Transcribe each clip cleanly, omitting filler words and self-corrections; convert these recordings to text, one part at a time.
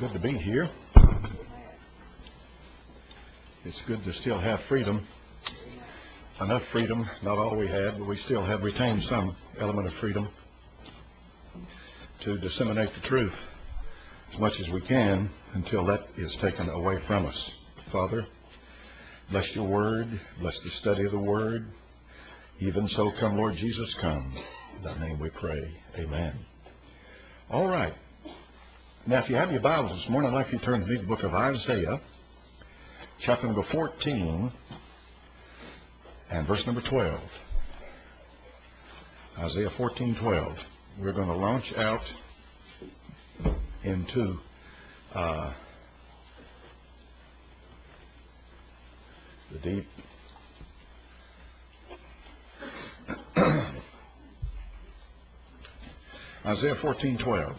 good to be here. It's good to still have freedom. Enough freedom, not all we had, but we still have retained some element of freedom to disseminate the truth as much as we can until that is taken away from us. Father, bless your word, bless the study of the word. Even so, come, Lord Jesus, come. In thy name we pray. Amen. All right. Now, if you have your Bibles this morning, I'd like you to turn to the book of Isaiah, chapter number 14, and verse number 12. Isaiah 14:12. We're going to launch out into the deep. Isaiah 14:12.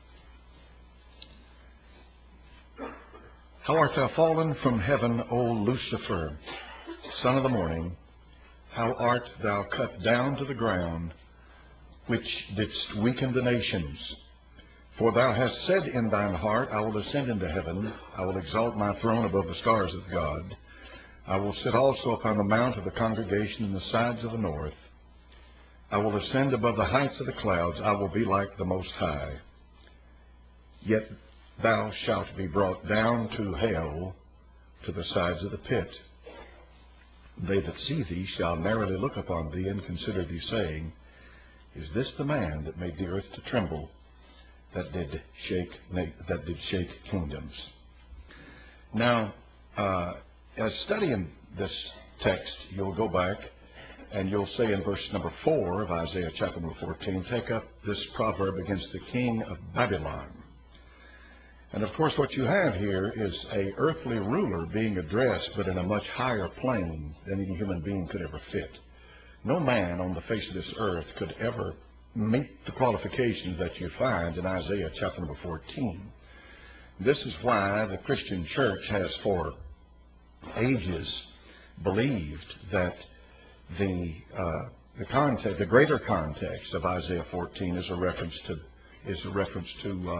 How art thou fallen from heaven, O Lucifer, son of the morning? How art thou cut down to the ground, which didst weaken the nations? For thou hast said in thine heart, I will ascend into heaven, I will exalt my throne above the stars of God. I will sit also upon the mount of the congregation in the sides of the north. I will ascend above the heights of the clouds, I will be like the Most High. Yet thou shalt be brought down to hell, to the sides of the pit. They that see thee shall narrowly look upon thee, and consider thee, saying, Is this the man that made the earth to tremble, that did shake kingdoms? Now, as studying this text, you'll go back and you'll say in verse number 4 of Isaiah chapter number 14, take up this proverb against the king of Babylon. And of course what you have here is a earthly ruler being addressed, but in a much higher plane than any human being could ever fit. No man on the face of this earth could ever meet the qualifications that you find in Isaiah chapter number 14. This is why the Christian church has for ages believed that the greater context of Isaiah 14 is a reference to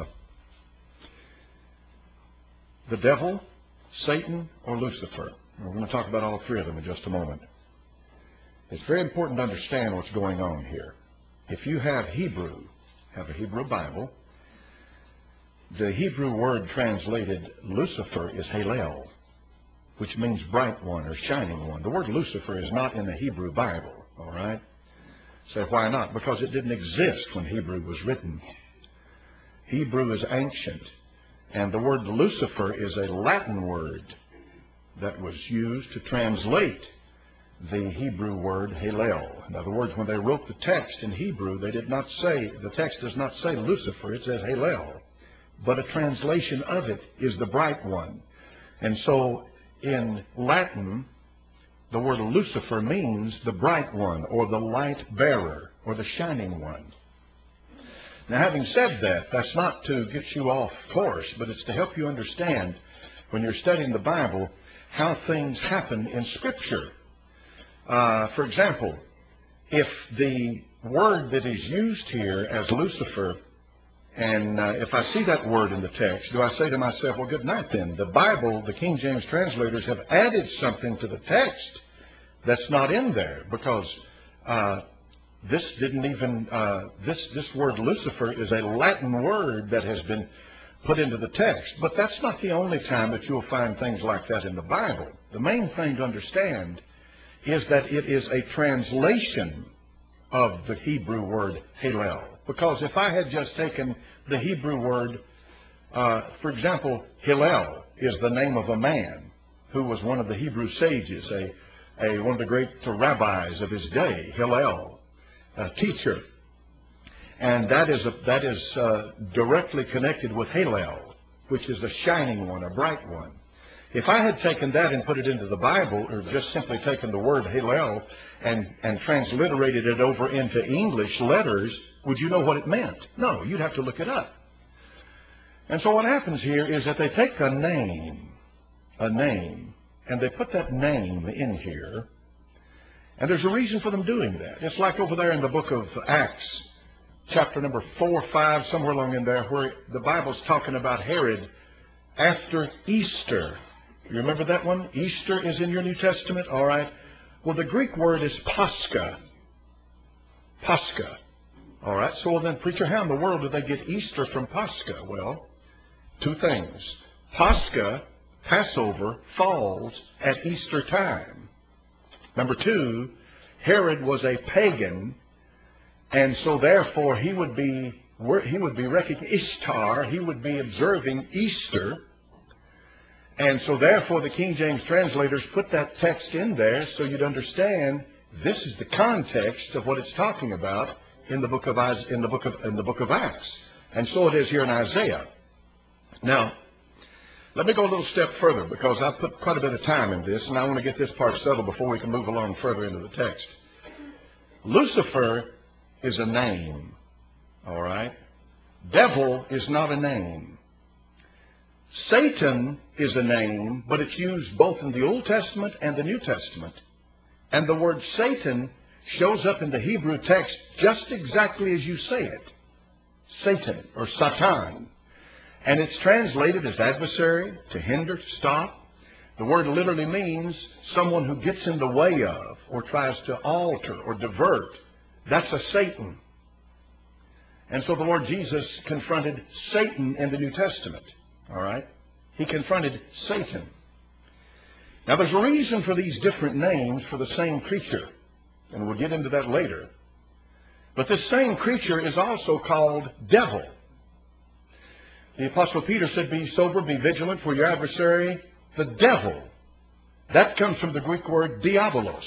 the devil, Satan, or Lucifer. We're going to talk about all three of them in just a moment. It's very important to understand what's going on here. If you have a Hebrew Bible, the Hebrew word translated Lucifer is Halel, which means bright one or shining one. The word Lucifer is not in the Hebrew Bible, all right? So why not? Because it didn't exist when Hebrew was written. Hebrew is ancient. And the word Lucifer is a Latin word that was used to translate the Hebrew word Halel. In other words, when they wrote the text in Hebrew, the text does not say Lucifer, it says Halel. But a translation of it is the bright one. And so in Latin, the word Lucifer means the bright one, or the light bearer, or the shining one. Now, having said that, that's not to get you off course, but it's to help you understand, when you're studying the Bible, how things happen in Scripture. For example, if the word that is used here as Lucifer, and if I see that word in the text, do I say to myself, well, good night then. The Bible, the King James translators have added something to the text that's not in there, because this word Lucifer is a Latin word that has been put into the text. But that's not the only time that you'll find things like that in the Bible. The main thing to understand is that it is a translation of the Hebrew word Halel. Because if I had just taken the Hebrew word, for example, Hillel is the name of a man who was one of the Hebrew sages, one of the great rabbis of his day, Hillel. Teacher, and that is directly connected with Halel, which is a shining one, a bright one. If I had taken that and put it into the Bible, or just simply taken the word Halel and transliterated it over into English letters, would you know what it meant? No, you'd have to look it up. And so what happens here is that they take a name, and they put that name in here. And there's a reason for them doing that. It's like over there in the book of Acts, chapter number 4 or 5, somewhere along in there, where the Bible's talking about Herod after Easter. You remember that one? Easter is in your New Testament? All right. Well, the Greek word is Pascha. Pascha. All right. So then, preacher, how in the world did they get Easter from Pascha? Well, two things. Pascha, Passover, falls at Easter time. Number two, Herod was a pagan, and so therefore he would be recognizing Ishtar. He would be observing Easter. And so therefore the King James translators put that text in there so you'd understand this is the context of what it's talking about in the book of Acts. And so it is here in Isaiah. Now, let me go a little step further because I've put quite a bit of time in this, and I want to get this part settled before we can move along further into the text. Lucifer is a name, all right? Devil is not a name. Satan is a name, but it's used both in the Old Testament and the New Testament. And the word Satan shows up in the Hebrew text just exactly as you say it. Satan, or Satan. And it's translated as adversary, to hinder, to stop. The word literally means someone who gets in the way of, or tries to alter, or divert. That's a Satan. And so the Lord Jesus confronted Satan in the New Testament. All right? He confronted Satan. Now there's a reason for these different names for the same creature. And we'll get into that later. But this same creature is also called devil. The Apostle Peter said, be sober, be vigilant, for your adversary, the devil. That comes from the Greek word diabolos.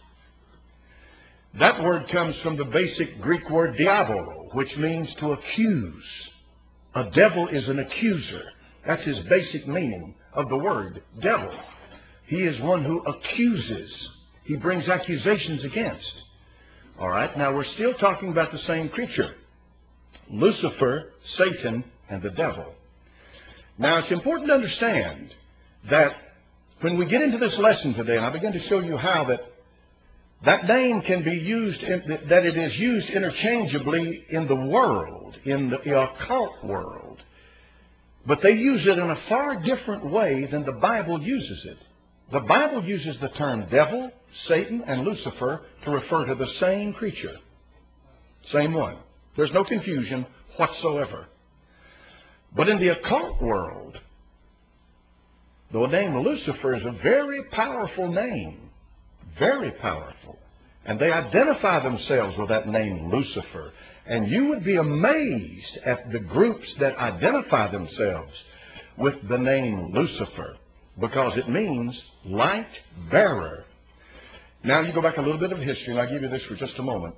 That word comes from the basic Greek word diabolo, which means to accuse. A devil is an accuser. That's his basic meaning of the word, devil. He is one who accuses. He brings accusations against. All right, now we're still talking about the same creature. Lucifer, Satan, and the devil. Now it's important to understand that when we get into this lesson today, and I begin to show you how that name can be used, that it is used interchangeably in the world, in the occult world. But they use it in a far different way than the Bible uses it. The Bible uses the term devil, Satan, and Lucifer to refer to the same creature. Same one. There's no confusion whatsoever. But in the occult world, the name Lucifer is a very powerful name. Very powerful. And they identify themselves with that name, Lucifer. And you would be amazed at the groups that identify themselves with the name Lucifer, because it means light bearer. Now you go back a little bit of history, and I'll give you this for just a moment.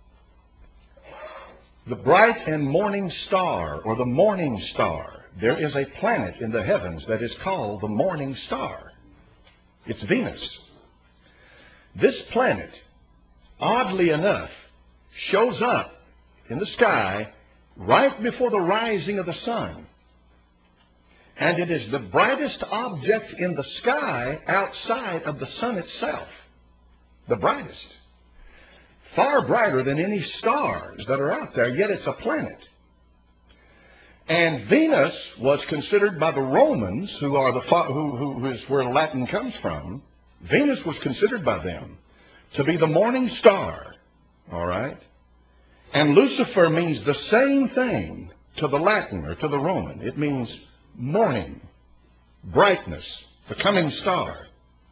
The bright and morning star, or the morning star, there is a planet in the heavens that is called the morning star. It's Venus. This planet, oddly enough, shows up in the sky right before the rising of the sun. And it is the brightest object in the sky outside of the sun itself. The brightest. Far brighter than any stars that are out there, yet it's a planet. And Venus was considered by the Romans, who is where Latin comes from. Venus was considered by them to be the morning star. All right? And Lucifer means the same thing to the Latin or to the Roman. It means morning, brightness, the coming star.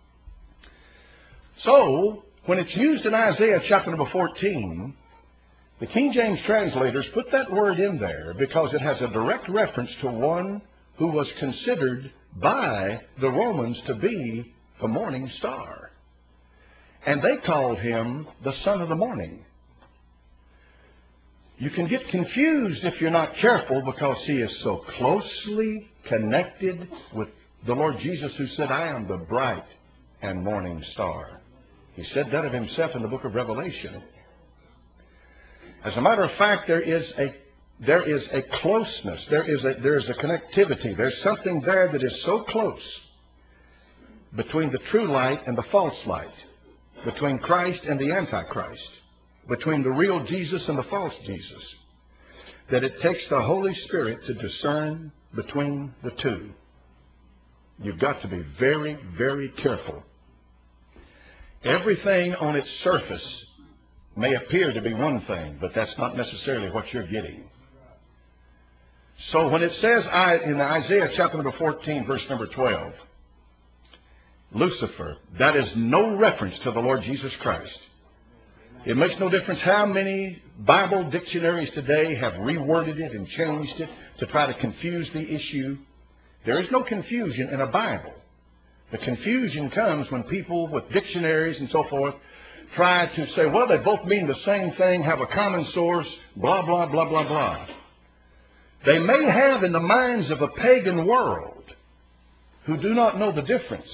So, when it's used in Isaiah chapter number 14, the King James translators put that word in there because it has a direct reference to one who was considered by the Romans to be the morning star. And they called him the son of the morning. You can get confused if you're not careful, because he is so closely connected with the Lord Jesus, who said, I am the bright and morning star. He said that of himself in the book of Revelation. As a matter of fact, there is a closeness, there is a connectivity. There's something there that is so close between the true light and the false light, between Christ and the Antichrist, between the real Jesus and the false Jesus, that it takes the Holy Spirit to discern between the two. You've got to be very, very careful. Everything on its surface may appear to be one thing, but that's not necessarily what you're getting. So when it says in Isaiah chapter number 14, verse number 12, Lucifer, that is no reference to the Lord Jesus Christ. It makes no difference how many Bible dictionaries today have reworded it and changed it to try to confuse the issue. There is no confusion in a Bible. The confusion comes when people with dictionaries and so forth try to say, well, they both mean the same thing, have a common source, blah, blah, blah, blah, blah. They may have in the minds of a pagan world who do not know the difference.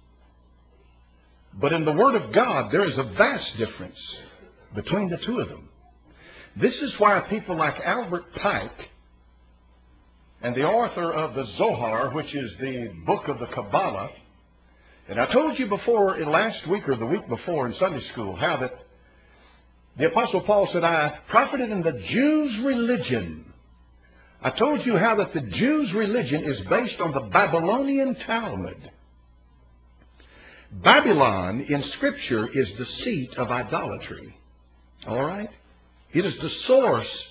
But in the Word of God, there is a vast difference between the two of them. This is why people like Albert Pike and the author of the Zohar, which is the book of the Kabbalah, and I told you before, last week or the week before in Sunday school, how that the Apostle Paul said, I profited in the Jews' religion. I told you how that the Jews' religion is based on the Babylonian Talmud. Babylon in Scripture is the seat of idolatry. All right? It is the source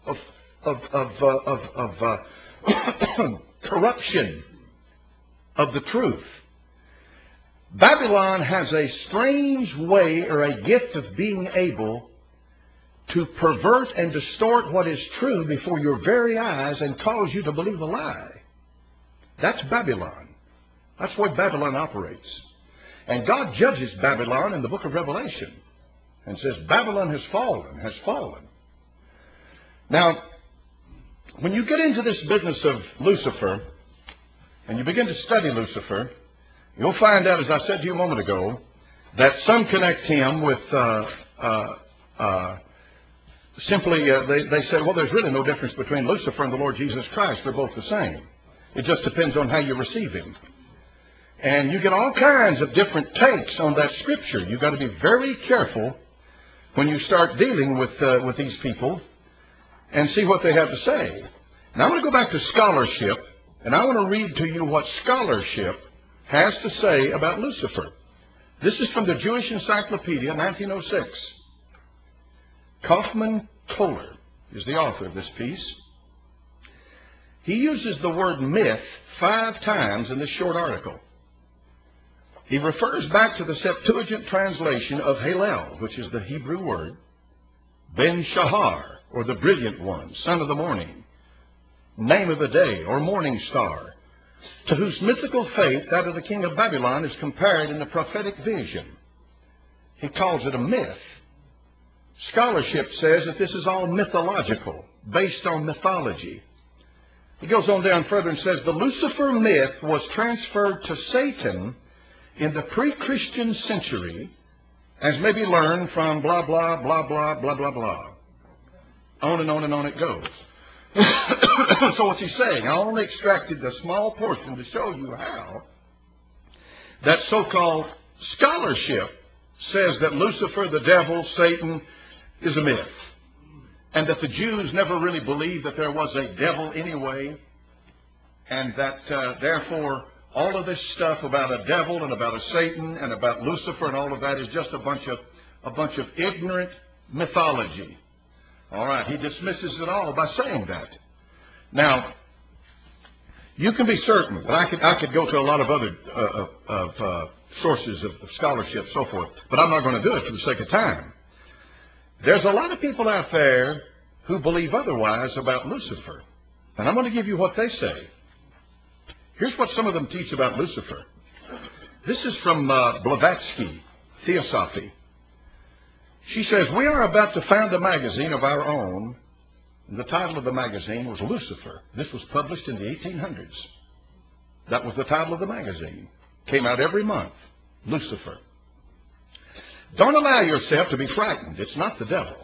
of corruption of the truth. Babylon has a strange way or a gift of being able to pervert and distort what is true before your very eyes and cause you to believe a lie. That's Babylon. That's the way Babylon operates. And God judges Babylon in the book of Revelation and says, Babylon has fallen, has fallen. Now, when you get into this business of Lucifer, and you begin to study Lucifer, you'll find out, as I said to you a moment ago, that some connect him with simply, they say, well, there's really no difference between Lucifer and the Lord Jesus Christ. They're both the same. It just depends on how you receive him. And you get all kinds of different takes on that scripture. You've got to be very careful when you start dealing with these people and see what they have to say. Now, I'm going to go back to scholarship, and I want to read to you what scholarship has to say about Lucifer. This is from the Jewish Encyclopedia, 1906. Kaufman Kohler is the author of this piece. He uses the word myth 5 times in this short article. He refers back to the Septuagint translation of Hallel, which is the Hebrew word, Ben Shahar, or the brilliant one, son of the morning, name of the day, or morning star, to whose mythical fate that of the king of Babylon is compared in the prophetic vision. He calls it a myth. Scholarship says that this is all mythological, based on mythology. He goes on down further and says, the Lucifer myth was transferred to Satan in the pre-Christian century, as may be learned from blah, blah, blah, blah, blah, blah, blah. On and on and on it goes. So what's he saying? I only extracted a small portion to show you how that so-called scholarship says that Lucifer, the devil, Satan, is a myth. And that the Jews never really believed that there was a devil anyway. And that, therefore, all of this stuff about a devil and about a Satan and about Lucifer and all of that is just a bunch of ignorant mythology. All right, he dismisses it all by saying that. Now, you can be certain that I could go to a lot of other sources of scholarship, so forth, but I'm not going to do it for the sake of time. There's a lot of people out there who believe otherwise about Lucifer, and I'm going to give you what they say. Here's what some of them teach about Lucifer. This is from Blavatsky, Theosophy. She says, we are about to found a magazine of our own. And the title of the magazine was Lucifer. This was published in the 1800s. That was the title of the magazine. Came out every month. Lucifer. Don't allow yourself to be frightened. It's not the devil.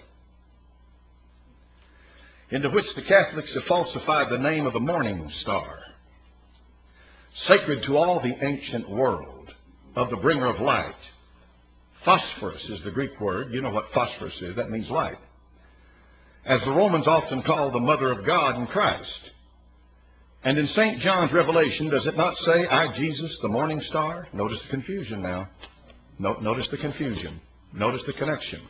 Into which the Catholics have falsified the name of the morning star. Sacred to all the ancient world, of the bringer of light. Phosphorus is the Greek word. You know what phosphorus is. That means light. As the Romans often call the mother of God in Christ. And in St. John's Revelation, does it not say, I, Jesus, the morning star? Notice the confusion now. Notice the confusion. Notice the connection.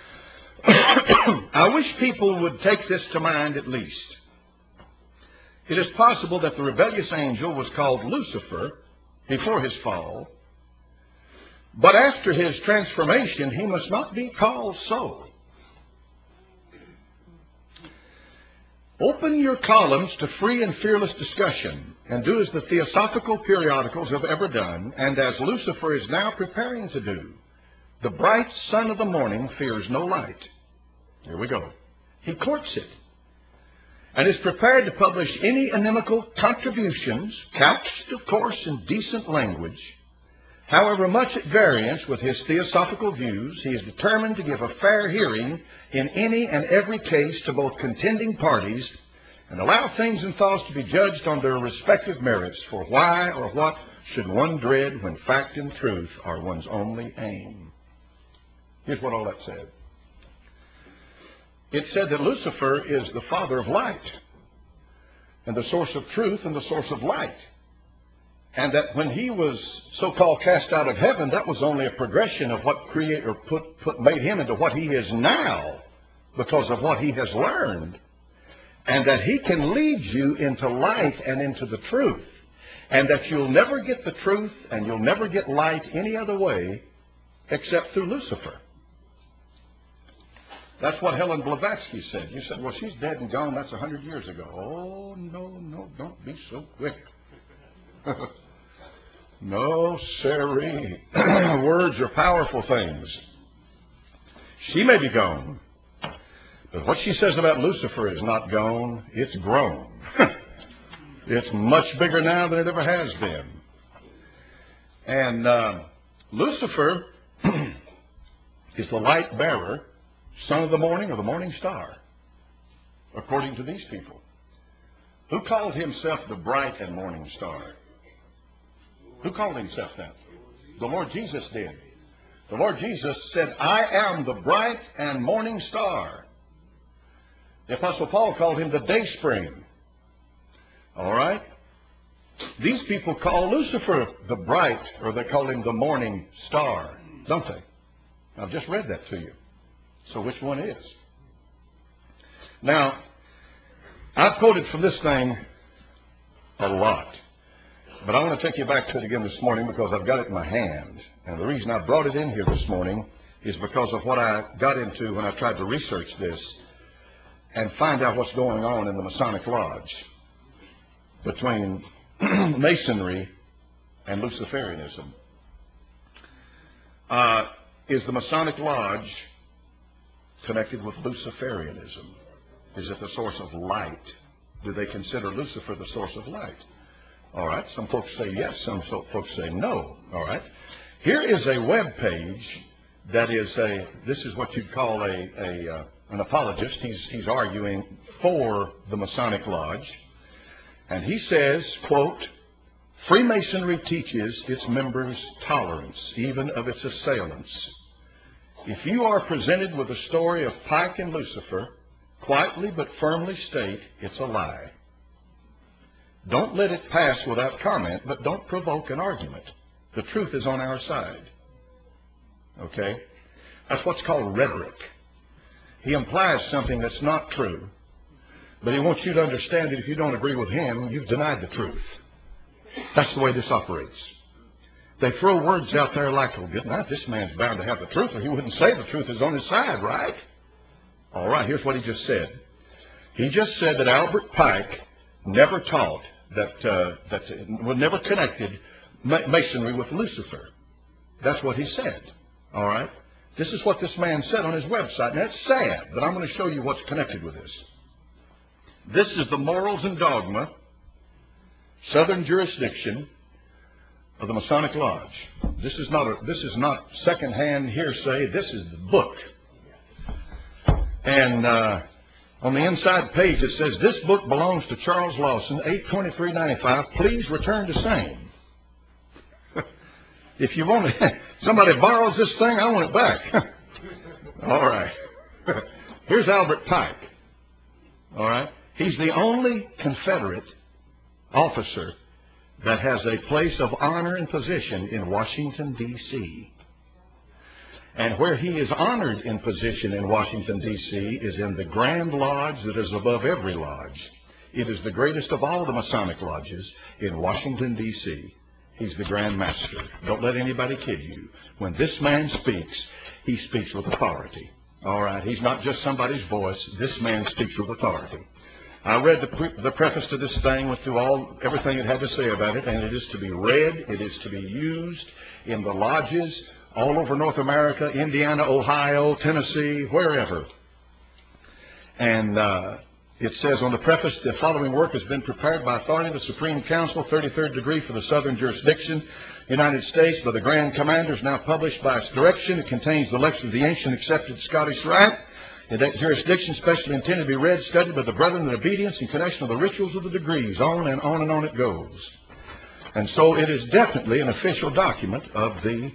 I wish people would take this to mind at least. It is possible that the rebellious angel was called Lucifer before his fall, but after his transformation, he must not be called so. Open your columns to free and fearless discussion, and do as the theosophical periodicals have ever done, and as Lucifer is now preparing to do. The bright sun of the morning fears no light. Here we go. He courts it, and is prepared to publish any inimical contributions, couched, of course, in decent language. However much at variance with his theosophical views, he is determined to give a fair hearing in any and every case to both contending parties, and allow things and thoughts to be judged on their respective merits. For why or what should one dread when fact and truth are one's only aim? Here's what all that said. It said that Lucifer is the father of light, and the source of truth and the source of light. And that when he was so-called cast out of heaven, that was only a progression of what made him into what he is now, because of what he has learned. And that he can lead you into light and into the truth. And that you'll never get the truth and you'll never get light any other way except through Lucifer. That's what Helen Blavatsky said. You said, well, she's dead and gone. That's 100 years ago. Oh, no, don't be so quick. No, sirree. Words are powerful things. She may be gone, but what she says about Lucifer is not gone. It's grown. It's much bigger now than it ever has been. And Lucifer is the light bearer, son of the morning, or the morning star, according to these people. Who called himself the bright and morning star? Who called himself that? The Lord Jesus did. The Lord Jesus said, I am the bright and morning star. The Apostle Paul called him the day spring. All right? These people call Lucifer the bright, or they call him the morning star, don't they? I've just read that to you. So which one is? Now, I've quoted from this thing a lot. But I want to take you back to it again this morning because I've got it in my hand. And the reason I brought it in here this morning is because of what I got into when I tried to research this and find out what's going on in the Masonic Lodge between Masonry and Luciferianism. Is the Masonic Lodge connected with Luciferianism? Is it the source of light? Do they consider Lucifer the source of light? All right, some folks say yes, some folks say no. All right, here is a web page that is this is what you'd call an apologist. He's arguing for the Masonic Lodge. And he says, quote, Freemasonry teaches its members tolerance, even of its assailants. If you are presented with a story of Pike and Lucifer, quietly but firmly state it's a lie. Don't let it pass without comment, but don't provoke an argument. The truth is on our side. Okay? That's what's called rhetoric. He implies something that's not true, but he wants you to understand that if you don't agree with him, you've denied the truth. That's the way this operates. They throw words out there like, oh, good night, this man's bound to have the truth, or he wouldn't say the truth is on his side, right? All right, here's what he just said. He just said that Albert Pike never taught never connected Masonry with Lucifer. That's what he said. All right? This is what this man said on his website. And that's sad, but I'm going to show you what's connected with this. This is the Morals and Dogma, Southern Jurisdiction of the Masonic Lodge. This is not secondhand hearsay. This is the book. And on the inside page it says, this book belongs to Charles Lawson, 8/23/95. Please return to same. If you want to, somebody borrows this thing, I want it back. All right. Here's Albert Pike. All right. He's the only Confederate officer that has a place of honor and position in Washington, D.C. And where he is honored in position in Washington, D.C. is in the Grand Lodge that is above every lodge. It is the greatest of all the Masonic lodges in Washington, D.C. He's the Grand Master. Don't let anybody kid you. When this man speaks, he speaks with authority. All right, he's not just somebody's voice. This man speaks with authority. I read the preface to this thing, went through everything it had to say about it, and it is to be read. It is to be used in the lodges all over North America, Indiana, Ohio, Tennessee, wherever. And it says on the preface, the following work has been prepared by authority of the Supreme Council, 33rd degree for the Southern Jurisdiction, United States, by the Grand Commanders, now published by its direction. It contains the lecture of the ancient accepted Scottish Rite. In that jurisdiction, specially intended to be read, studied by the brethren in obedience in connection with the rituals of the degrees. On and on and on it goes. And so it is definitely an official document of the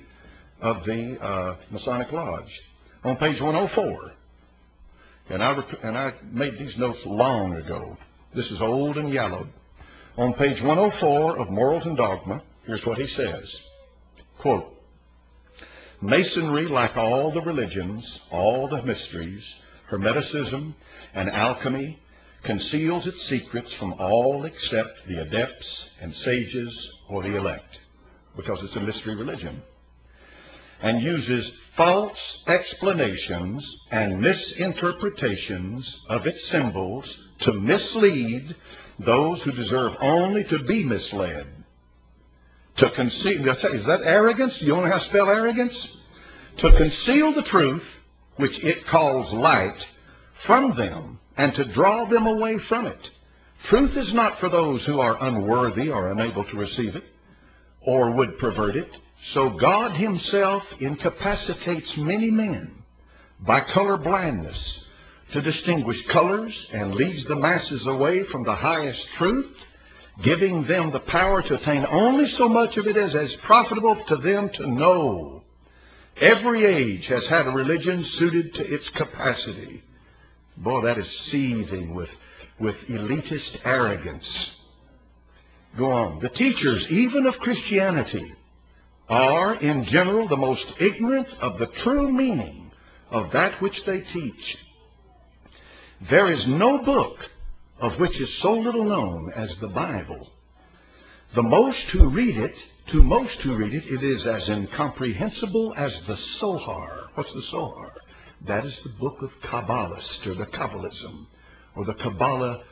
Masonic Lodge. On page 104, and I made these notes long ago. This is old and yellowed. On page 104 of Morals and Dogma, here's what he says. Quote, Masonry, like all the religions, all the mysteries, Hermeticism and alchemy, conceals its secrets from all except the adepts and sages or the elect, because it's a mystery religion, and uses false explanations and misinterpretations of its symbols to mislead those who deserve only to be misled. To conceal, is that arrogance? Do you want to know how to spell arrogance? To conceal the truth, which it calls light, from them, and to draw them away from it. Truth is not for those who are unworthy or unable to receive it, or would pervert it. So God himself incapacitates many men by color blindness to distinguish colors, and leads the masses away from the highest truth, giving them the power to attain only so much of it as is profitable to them to know. Every age has had a religion suited to its capacity. Boy, that is seething with elitist arrogance. Go on. The teachers, even of Christianity, are in general the most ignorant of the true meaning of that which they teach. There is no book of which is so little known as the Bible. To most who read it, it is as incomprehensible as the Zohar. What's the Zohar? That is the book of Kabbalists, or the Kabbalism, or the Kabbalah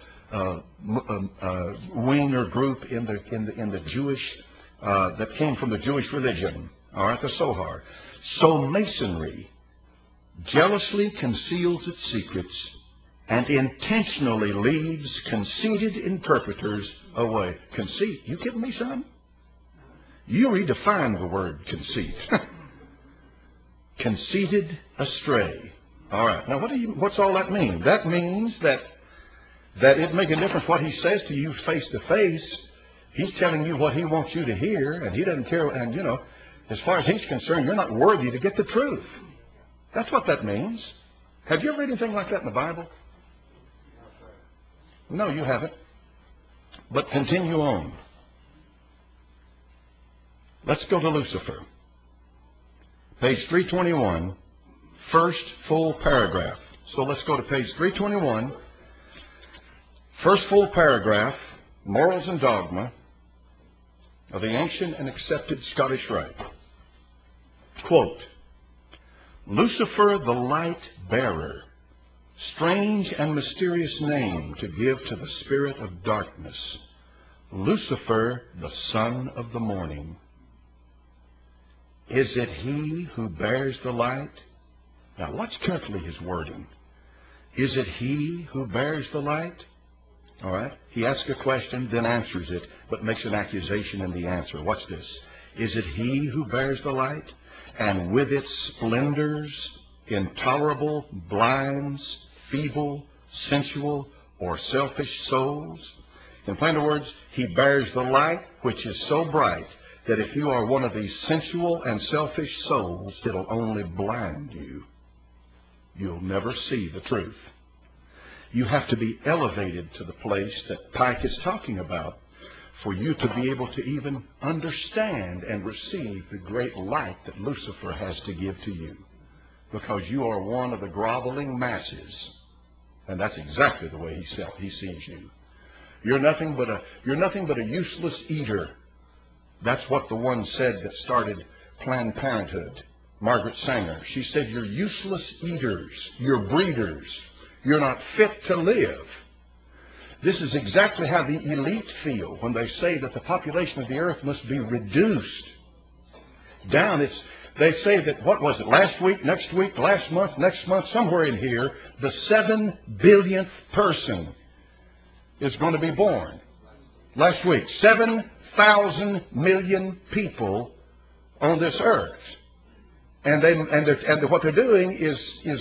wing or group in the Jewish that came from the Jewish religion. All right, the Zohar. So Masonry jealously conceals its secrets and intentionally leads conceited interpreters away. Conceit? You kidding me, son? You redefine the word conceit. Conceited astray. All right. Now, what's all that mean? That means that it makes a difference what he says to you face to face. He's telling you what he wants you to hear, and he doesn't care. And, you know, as far as he's concerned, you're not worthy to get the truth. That's what that means. Have you ever read anything like that in the Bible? No, you haven't. But continue on. Let's go to Lucifer. Page 321, first full paragraph. So let's go to page 321, first full paragraph, Morals and Dogma of the Ancient and Accepted Scottish Rite. Quote, Lucifer the light bearer, strange and mysterious name to give to the spirit of darkness. Lucifer, the son of the morning. Is it he who bears the light? Now watch carefully his wording. Is it he who bears the light? All right. He asks a question, then answers it, but makes an accusation in the answer. Watch this. Is it he who bears the light? And with its splendors, intolerable, blinds, feeble, sensual, or selfish souls? In plain words, he bears the light which is so bright that if you are one of these sensual and selfish souls, it'll only blind you. You'll never see the truth. You have to be elevated to the place that Pike is talking about, for you to be able to even understand and receive the great light that Lucifer has to give to you. Because you are one of the groveling masses. And that's exactly the way he sees you. You're nothing but a useless eater. That's what the one said that started Planned Parenthood, Margaret Sanger. She said, you're useless eaters. You're breeders. You're not fit to live. This is exactly how the elite feel when they say that the population of the earth must be reduced down. They say that, what was it, last week, next week, last month, next month, somewhere in here, the 7 billionth person is going to be born. Last week, 7,000 million people on this earth. And what they're doing is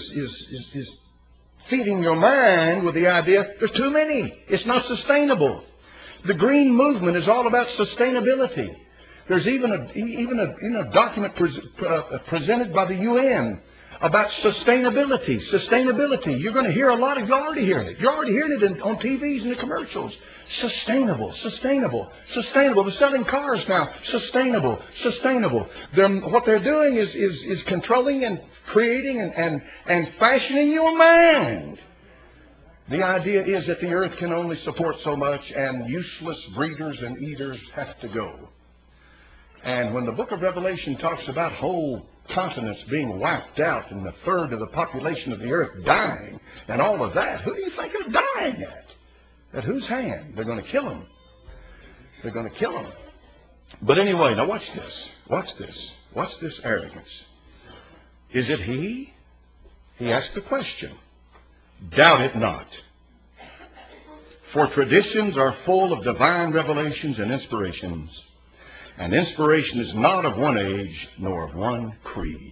feeding your mind with the idea there's too many. It's not sustainable. The green movement is all about sustainability. There's even a document presented by the UN about sustainability. Sustainability. You're going to hear a lot of, you're already hearing it. You're already hearing it on TVs and the commercials. Sustainable, sustainable, sustainable. They're selling cars now. Sustainable, sustainable. What they're doing is controlling and creating and fashioning your mind. The idea is that the earth can only support so much, and useless breeders and eaters have to go. And when the book of Revelation talks about whole continents being wiped out and a third of the population of the earth dying and all of that, who do you think is dying at? At whose hand? They're going to kill them. They're going to kill them. But anyway, now watch this. Watch this. Watch this arrogance. Is it he? He asked the question. Doubt it not. For traditions are full of divine revelations and inspirations. And inspiration is not of one age, nor of one creed.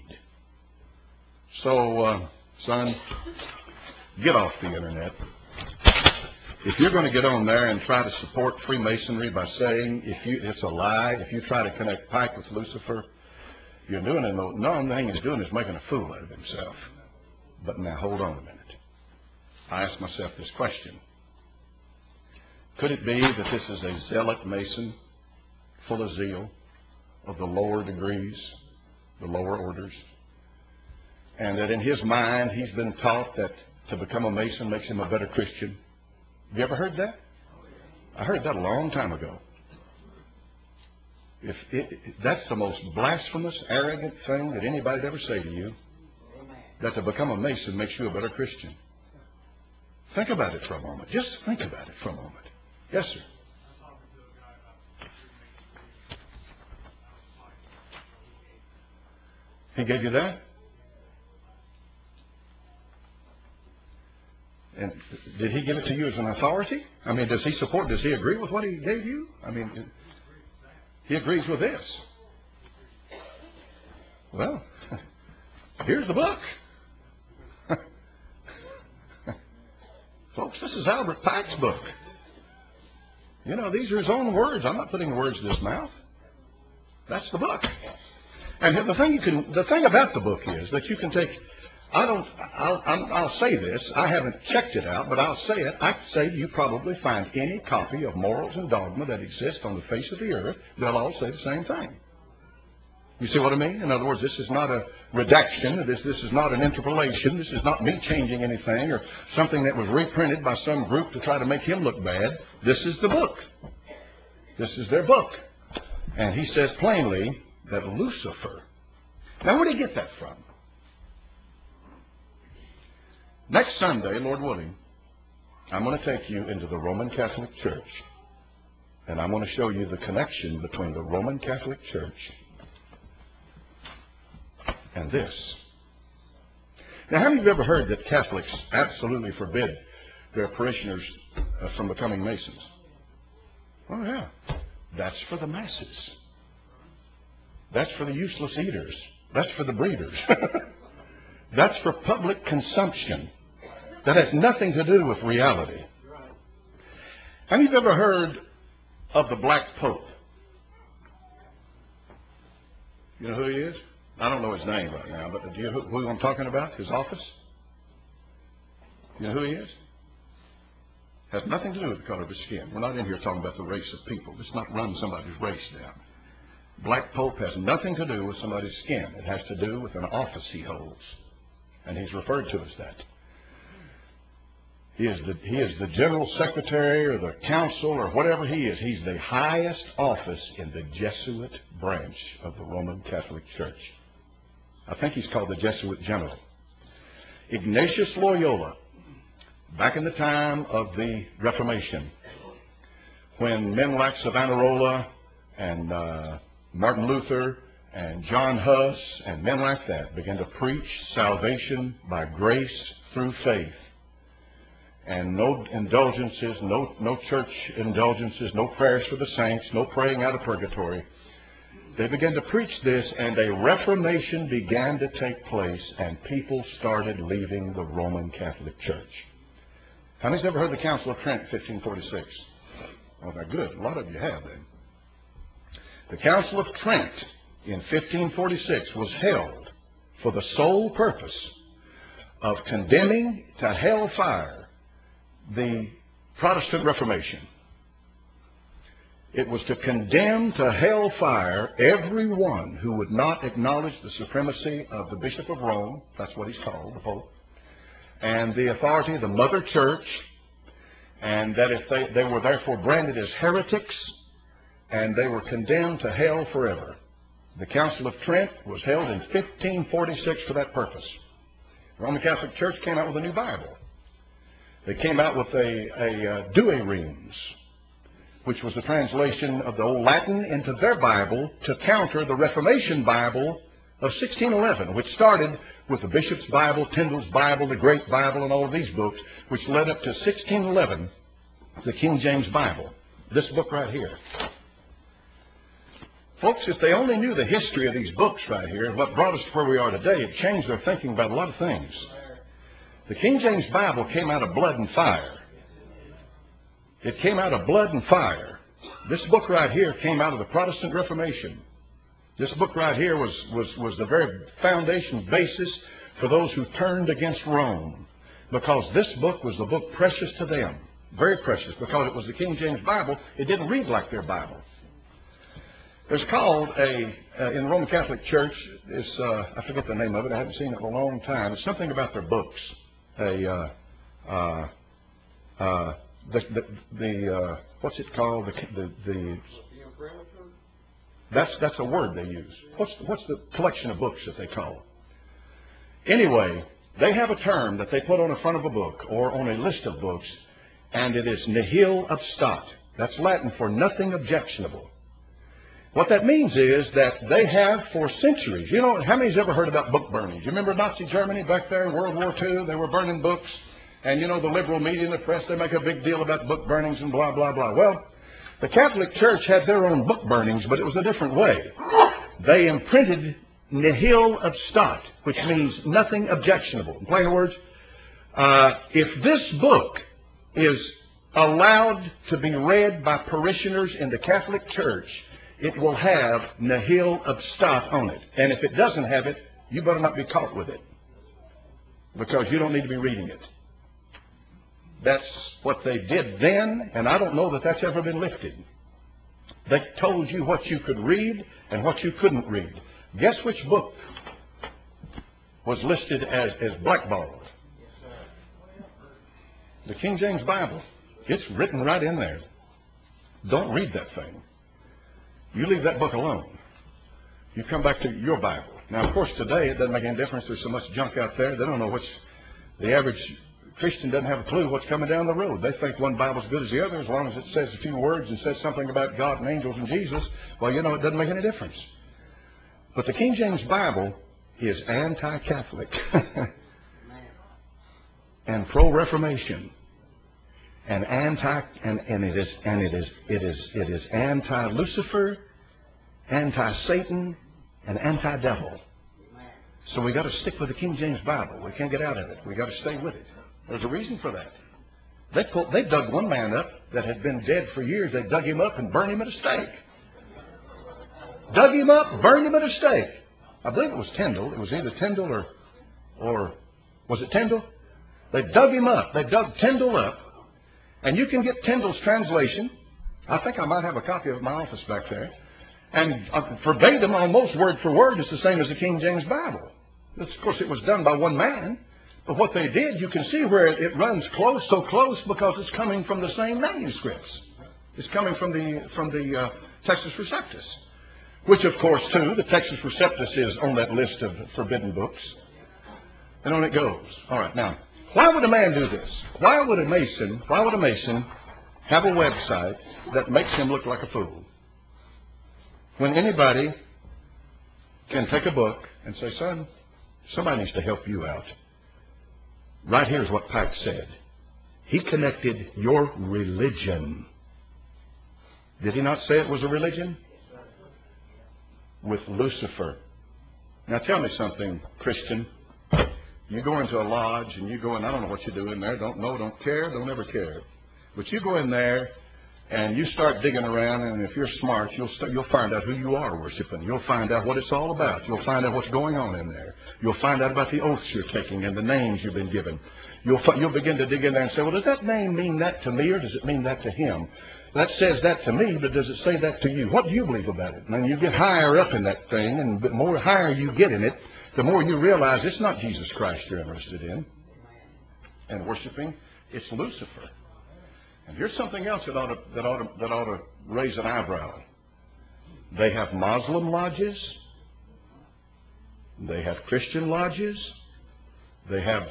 So, son, get off the internet. If you're going to get on there and try to support Freemasonry by saying it's a lie, if you try to connect Pike with Lucifer, you're doing it. No, the thing he's doing is making a fool out of himself. But now, hold on a minute. I asked myself this question. Could it be that this is a zealot Mason, full of zeal, of the lower degrees, the lower orders, and that in his mind he's been taught that to become a Mason makes him a better Christian? Have you ever heard that? I heard that a long time ago. That's the most blasphemous, arrogant thing that anybody'd ever say to you, that to become a Mason makes you a better Christian. Think about it for a moment. Just think about it for a moment. Yes, sir. He gave you that? And did he give it to you as an authority? I mean, does he agree with what he gave you? I mean, he agrees with this. Well, here's the book. Folks, this is Albert Pike's book. You know, these are his own words. I'm not putting words in his mouth. That's the book. And the thing about the book is that you can take, I'll say this, I haven't checked it out, but I'll say it. I say you probably find any copy of Morals and Dogma that exists on the face of the earth, they'll all say the same thing. You see what I mean? In other words, this is not a redaction, this is not an interpolation, this is not me changing anything or something that was reprinted by some group to try to make him look bad. This is the book. This is their book. And he says plainly that Lucifer. Now, where did he get that from? Next Sunday, Lord willing, I'm going to take you into the Roman Catholic Church, and I'm going to show you the connection between the Roman Catholic Church and this. Now, have you ever heard that Catholics absolutely forbid their parishioners from becoming Masons? Oh, yeah. That's for the masses. That's for the useless eaters. That's for the breeders. That's for public consumption. That has nothing to do with reality. Have you ever heard of the Black Pope? You know who he is? I don't know his name right now, but do you know who I'm talking about? His office? You know who he is? Has nothing to do with the color of his skin. We're not in here talking about the race of people. Let's not run somebody's race down. Black Pope has nothing to do with somebody's skin. It has to do with an office he holds. And he's referred to as that. He is the general secretary or the council or whatever he is. He's the highest office in the Jesuit branch of the Roman Catholic Church. I think he's called the Jesuit General. Ignatius Loyola, back in the time of the Reformation, when men like Savonarola and Martin Luther and John Huss and men like that began to preach salvation by grace through faith, and no indulgences, no church indulgences, no prayers for the saints, no praying out of purgatory. They began to preach this, and a reformation began to take place, and people started leaving the Roman Catholic Church. How many's ever heard the Council of Trent, 1546? Oh, now good. A lot of you have then. The Council of Trent in 1546 was held for the sole purpose of condemning to hellfire the Protestant Reformation. It was to condemn to hellfire everyone who would not acknowledge the supremacy of the Bishop of Rome, that's what he's called, the Pope, and the authority of the Mother Church, and that if they were therefore branded as heretics, and they were condemned to hell forever. The Council of Trent was held in 1546 for that purpose. The Roman Catholic Church came out with a new Bible. They came out with a Douay-Rheims, which was the translation of the Old Latin into their Bible to counter the Reformation Bible of 1611, which started with the Bishop's Bible, Tyndale's Bible, the Great Bible, and all of these books, which led up to 1611, the King James Bible. This book right here. Folks, if they only knew the history of these books right here, what brought us to where we are today, it changed their thinking about a lot of things. The King James Bible came out of blood and fire. It came out of blood and fire. This book right here came out of the Protestant Reformation. This book right here was the very foundation basis for those who turned against Rome, because this book was the book precious to them, very precious, because it was the King James Bible. It didn't read like their Bible. There's called in the Roman Catholic Church, I forget the name of it, I haven't seen it in a long time. It's something about their books. What's it called? That's a word they use. What's the collection of books that they call? Anyway, they have a term that they put on the front of a book or on a list of books, and it is nihil obstat. That's Latin for nothing objectionable. What that means is that they have for centuries. You know, how many's ever heard about book burnings? You remember Nazi Germany back there in World War II? They were burning books. And you know, the liberal media and the press, they make a big deal about book burnings and blah, blah, blah. Well, the Catholic Church had their own book burnings, but it was a different way. They imprinted nihil obstat, which means nothing objectionable. In plain words, if this book is allowed to be read by parishioners in the Catholic Church, it will have nihil obstat on it. And if it doesn't have it, you better not be caught with it, because you don't need to be reading it. That's what they did then, and I don't know that that's ever been lifted. They told you what you could read and what you couldn't read. Guess which book was listed as blackballed? The King James Bible. It's written right in there. Don't read that thing. You leave that book alone. You come back to your Bible. Now, of course, today it doesn't make any difference. There's so much junk out there. They don't know the average Christian doesn't have a clue what's coming down the road. They think one Bible's as good as the other as long as it says a few words and says something about God and angels and Jesus. Well, you know, it doesn't make any difference. But the King James Bible is anti-Catholic and pro-Reformation and it is anti-Lucifer, anti-Satan, and anti-devil. So we got to stick with the King James Bible. We can't get out of it. We got to stay with it. There's a reason for that. They dug one man up that had been dead for years. They dug him up and burned him at a stake. Dug him up, burned him at a stake. I believe it was Tyndale. It was either Tyndale or was it Tyndale? They dug him up. They dug Tyndale up, And you can get Tyndall's translation. I think I might have a copy of it in my office back there. And verbatim, almost word for word, is the same as the King James Bible. Of course, it was done by one man. But what they did, you can see where it runs close, so close, because it's coming from the same manuscripts. It's coming from the Textus Receptus, which, of course, too, the Textus Receptus is on that list of forbidden books. And on it goes. All right, now, why would a man do this? Why would a Mason have a website that makes him look like a fool? When anybody can take a book and say, son, somebody needs to help you out. Right here's what Pike said. He connected your religion. Did he not say it was a religion? With Lucifer. Now tell me something, Christian. You go into a lodge and you go in, I don't know what you do in there. Don't know, don't care, don't ever care. But you go in there and you start digging around, and if you're smart, you'll find out who you are worshiping. You'll find out what it's all about. You'll find out what's going on in there. You'll find out about the oaths you're taking and the names you've been given. You'll begin to dig in there and say, well, does that name mean that to me, or does it mean that to him? That says that to me, but does it say that to you? What do you believe about it? And you get higher up in that thing, and the more higher you get in it, the more you realize it's not Jesus Christ you're interested in and worshiping. It's Lucifer. And here's something else that ought to raise an eyebrow. They have Muslim lodges. They have Christian lodges. They have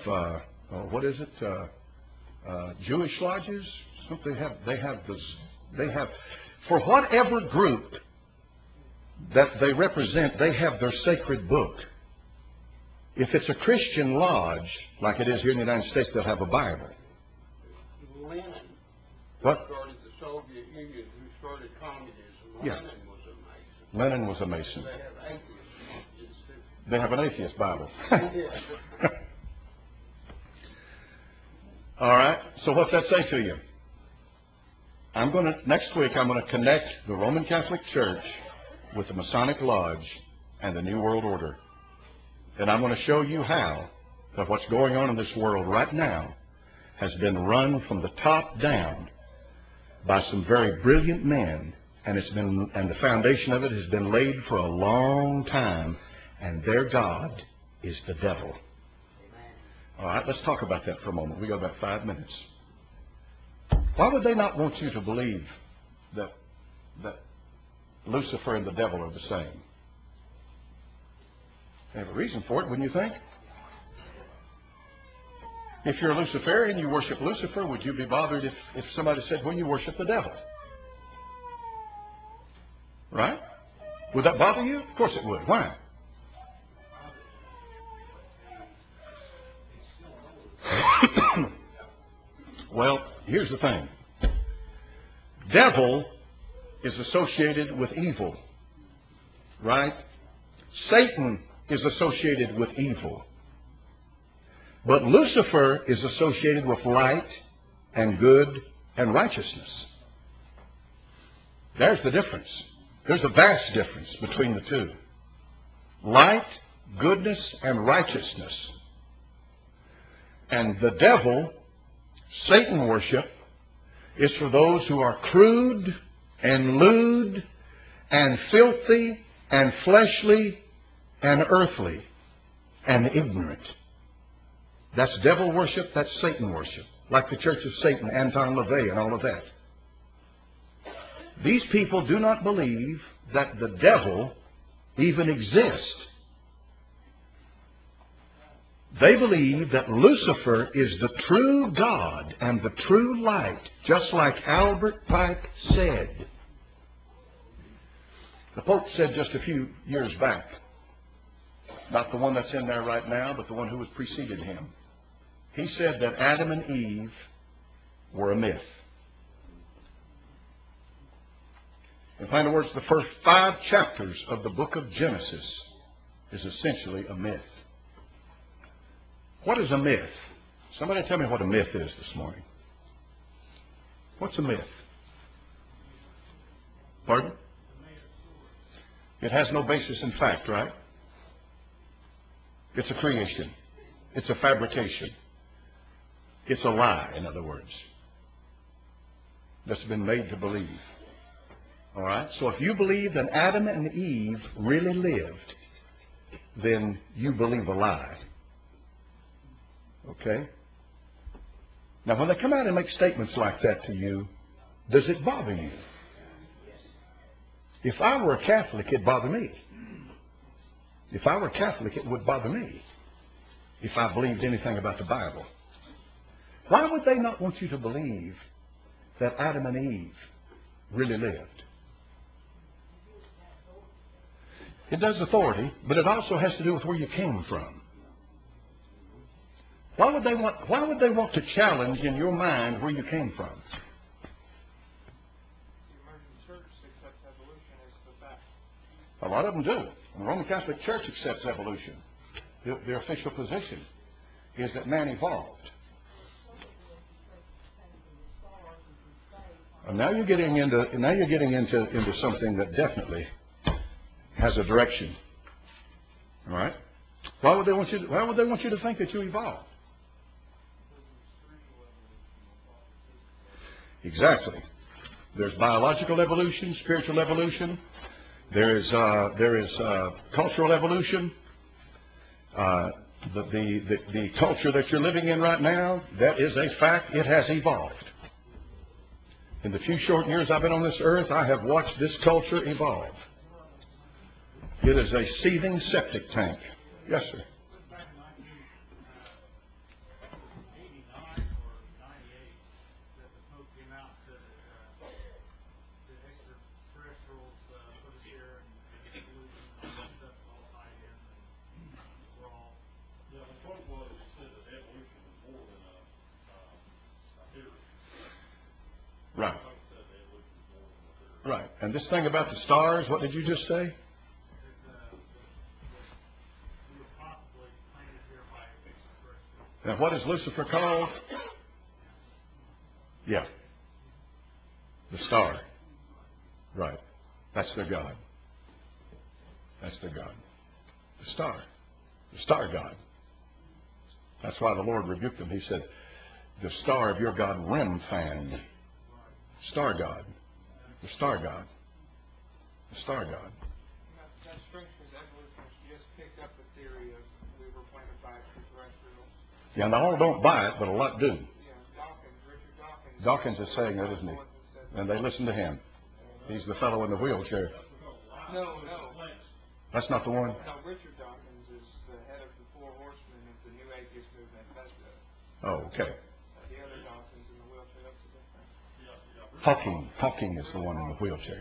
Jewish lodges. They have for whatever group that they represent, they have their sacred book. If it's a Christian lodge, like it is here in the United States, they'll have a Bible. Lenin. What? Who started the Soviet Union, who started communism. Yeah. Lenin was a Mason. Lenin was a Mason. They have atheists. They have an atheist Bible. All right. So what's that say to you? Next week, I'm going to connect the Roman Catholic Church with the Masonic Lodge and the New World Order. And I'm going to show you how that what's going on in this world right now has been run from the top down by some very brilliant men, and the foundation of it has been laid for a long time, and their God is the devil. All right, let's talk about that for a moment. We got about 5 minutes. Why would they not want you to believe that Lucifer and the devil are the same? They have a reason for it, wouldn't you think? If you're a Luciferian, you worship Lucifer, would you be bothered if somebody said, well, you worship the devil? Right? Would that bother you? Of course it would. Why? Well, here's the thing. Devil is associated with evil. Right? Satan is associated with evil. But Lucifer is associated with light and good and righteousness. There's the difference. There's a vast difference between the two. Light, goodness, and righteousness. And the devil, Satan worship, is for those who are crude and lewd and filthy and fleshly and earthly and ignorant. That's devil worship, that's Satan worship. Like the Church of Satan, Anton LaVey, and all of that. These people do not believe that the devil even exists. They believe that Lucifer is the true God and the true light, just like Albert Pike said. The Pope said just a few years back, not the one that's in there right now, but the one who was preceded him. He said that Adam and Eve were a myth. In plain words, the first 5 chapters of the book of Genesis is essentially a myth. What is a myth? Somebody tell me what a myth is this morning. What's a myth? Pardon? It has no basis in fact, right? It's a creation. It's a fabrication. It's a lie, in other words. that's been made to believe. All right? So if you believe that Adam and Eve really lived, then you believe a lie. Okay? Now, when they come out and make statements like that to you, does it bother you? If I were a Catholic, it'd bother me. If I were Catholic, it would bother me if I believed anything about the Bible. Why would they not want you to believe that Adam and Eve really lived? It does authority, but it also has to do with where you came from. Why would they want to challenge in your mind where you came from? The American Church accepts evolution as the fact. A lot of them do. The Roman Catholic Church accepts evolution. Their official position is that man evolved. And now you're getting into something that definitely has a direction. All right? Why would they want you to think that you evolved? Exactly. There's biological evolution, spiritual evolution. There is cultural evolution. The culture that you're living in right now, that is a fact. It has evolved. In the few short years I've been on this earth, I have watched this culture evolve. It is a seething septic tank. Yes, sir. Right. Right. And this thing about the stars, what did you just say? Now, what is Lucifer called? Yeah. The star. Right. That's their God. That's their God. The star. The star God. That's why the Lord rebuked them. He said, the star of your God Remphan. Star God. The star God. The star God. That strength is evolutionists just picked up the theory of we were planted by extraterrestrials. Yeah, and all don't buy it, but a lot do. Yeah, Richard Dawkins. Dawkins is saying that, isn't he? And they listen to him. He's the fellow in the wheelchair. No. That's not the one? No, Richard Dawkins is the head of the Four Horsemen of the New Atheist Movement. That's Oh, okay. the other Dawkins in the wheelchair. That's the difference. Hawking is the one in the wheelchair.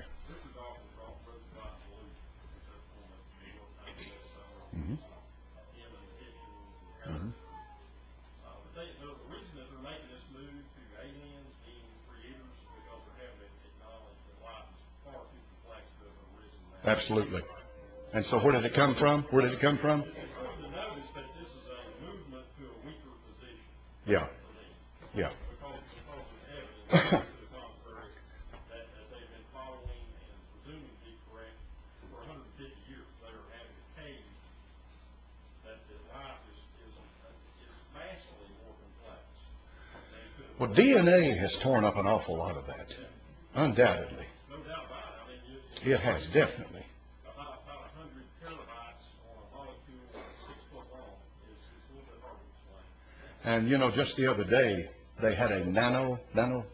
Mm-hmm. Mm-hmm. The reason that they're making this move to aliens being creators is because they're having to acknowledge that life is far too complex to have arisen now. Absolutely. And so where did it come from? Where did it come from? It's important to notice that this is a movement to a weaker position. Yeah. Yeah. Because of evidence to the contrary that they've been following and presuming to be correct for 150 years. They are having a case that life is vastly more complex. Well, DNA has torn up an awful lot of that. Undoubtedly. No doubt about it. I mean, It has, definitely. about 100 terabytes on a molecule 6 foot long is a little bit hard to explain. And, you know, just the other day, they had a nanoparticle,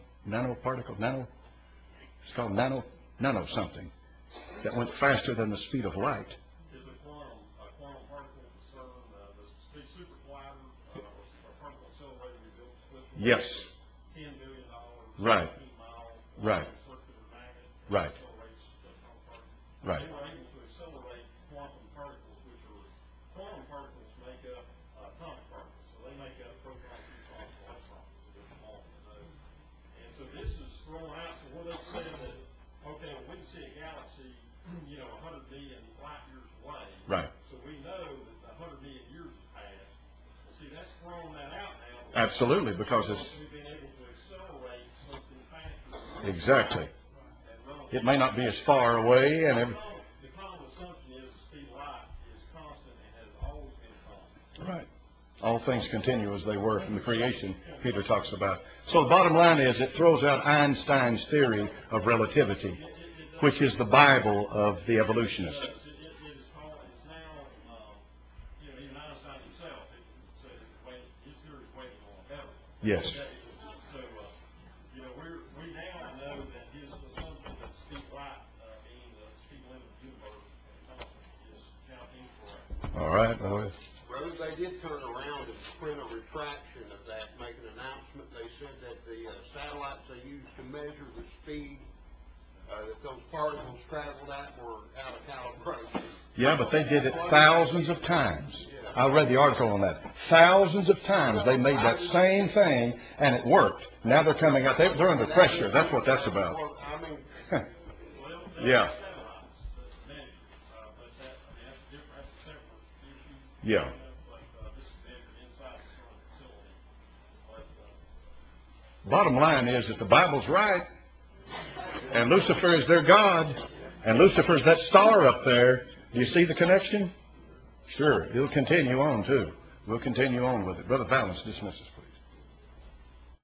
it's called nano something, that went faster than the speed of light. Is a quantum particle at CERN, the super collider, or particle accelerator we built with Yes. $10 billion, Right. 15 miles, Right. circular magnet, Right. accelerates the quantum particle. Right. They were able to accelerate quantum particles, which are quantum particles make up atomic particles. So they make up protons, neutrons, electrons, they're small than those. And so this is thrown out. So where they said that, okay, well, we can see a galaxy, 100 million light years away. Right. So we know that 100 million years has passed. Well, see, that's thrown that out now. Absolutely, because it's We've been able to accelerate something faster. exactly. And run. It may not be as far away, and The common assumption is the speed of light is constant and has always been constant. right. All things continue as they were from the creation. Peter talks about So the bottom line is it throws out Einstein's theory of relativity, which is the Bible of the evolutionists. It is called, it's now, even Einstein himself, said his theory is waiting on heaven. Yes. So, we now know that his assumption that speed light, being the speed limit of the universe is now incorrect. All right, boys. Rose, they did turn around and print a retraction of that, make an announcement. They said that the satellites they used to measure the speed that those particles traveled at were out of calibration. Yeah, but they did it thousands of times. I read the article on that. Thousands of times they made that same thing, and it worked. Now they're coming out. They're under pressure. That's what that's about. Well, I mean, Yeah. Satellites that measure, but that, I mean, that's different, that's a separate issue. Yeah. But, this is measured inside the current facility. But, Bottom line is that the Bible's right, and Lucifer is their God, and Lucifer's that star up there. Do you see the connection? Sure. It'll continue on, too. We'll continue on with it. Brother Valance, dismiss us, please.